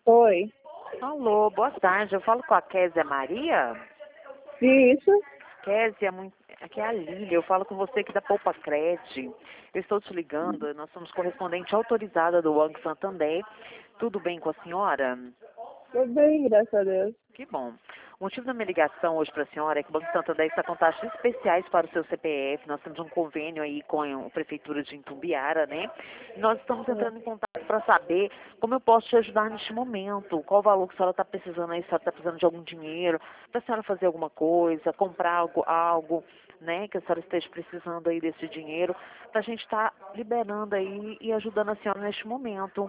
Oi. Alô, boa tarde. Eu falo com a Kézia Maria. Isso. Kézia, aqui é a Lília. Eu falo com você aqui da Poupa Cred. Eu estou te ligando. Nós somos correspondente autorizada do Banco Santander. Tudo bem com a senhora? Tudo bem, graças a Deus. Que bom. O motivo da minha ligação hoje para a senhora é que o Banco Santander está com taxas especiais para o seu CPF. Nós temos um convênio aí com a Prefeitura de Itumbiara, né? E nós estamos entrando em contato para saber como eu posso te ajudar neste momento. Qual o valor que a senhora está precisando aí, se a senhora está precisando de algum dinheiro, para a senhora fazer alguma coisa, comprar algo, né? Que a senhora esteja precisando aí desse dinheiro, para a gente estar liberando aí e ajudando a senhora neste momento.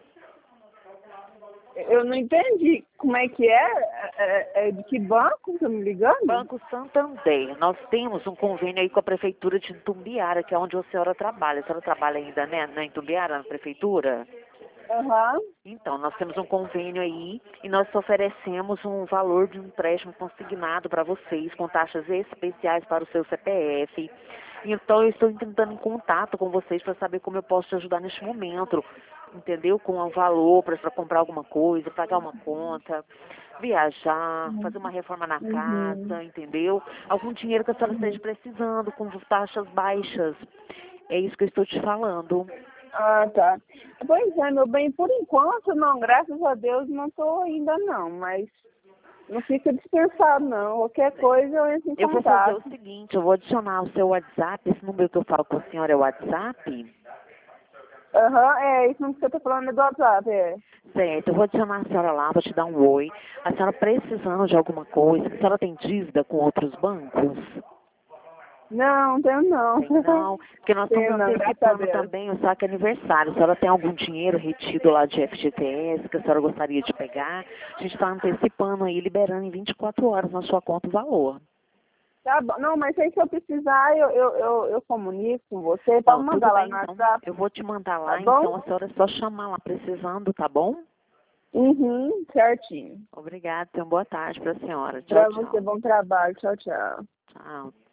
Eu não entendi como é que é de que banco você me ligando? Banco Santander. Nós temos um convênio aí com a Prefeitura de Itumbiara, que é onde a senhora trabalha. A senhora trabalha ainda, né, na Itumbiara, na Prefeitura? Aham. Então, nós temos um convênio aí e nós oferecemos um valor de um empréstimo consignado para vocês, com taxas especiais para o seu CPF. Então, eu estou entrando em contato com vocês para saber como eu posso te ajudar neste momento, entendeu? Com um valor para comprar alguma coisa, pagar uma conta, viajar, fazer uma reforma na Uhum. casa, entendeu? Algum dinheiro que a senhora esteja Uhum. precisando, com taxas baixas. É isso que eu estou te falando. Ah, tá. Pois é, meu bem, por enquanto não, graças a Deus não estou ainda não, mas não fica dispensado não. Qualquer coisa eu entro em Eu vou fazer o contato. seguinte, eu vou adicionar o seu WhatsApp, esse número que eu falo com a senhora é o WhatsApp? Aham, isso que você está falando é do WhatsApp, é. Certo, eu vou adicionar a senhora lá, vou te dar um oi. A senhora precisando de alguma coisa, a senhora tem dívida com outros bancos? Não, tenho não. Tem não, porque nós estamos Tenho não, graças a antecipando Deus. também o saque aniversário. A senhora tem algum dinheiro retido lá de FGTS que a senhora gostaria de pegar? A gente está antecipando aí, liberando em 24 horas na sua conta o valor. Tá bom. Não, mas aí se eu precisar, eu comunico com você. Pode Não, tudo mandar lá bem no então. WhatsApp, Eu vou te mandar tá lá, bom? então a senhora é só chamar lá precisando, tá bom? Uhum, certinho. Obrigada, tenha uma boa tarde para a senhora. Tchau, Pra você, tchau. bom trabalho. Tchau, tchau. Tchau.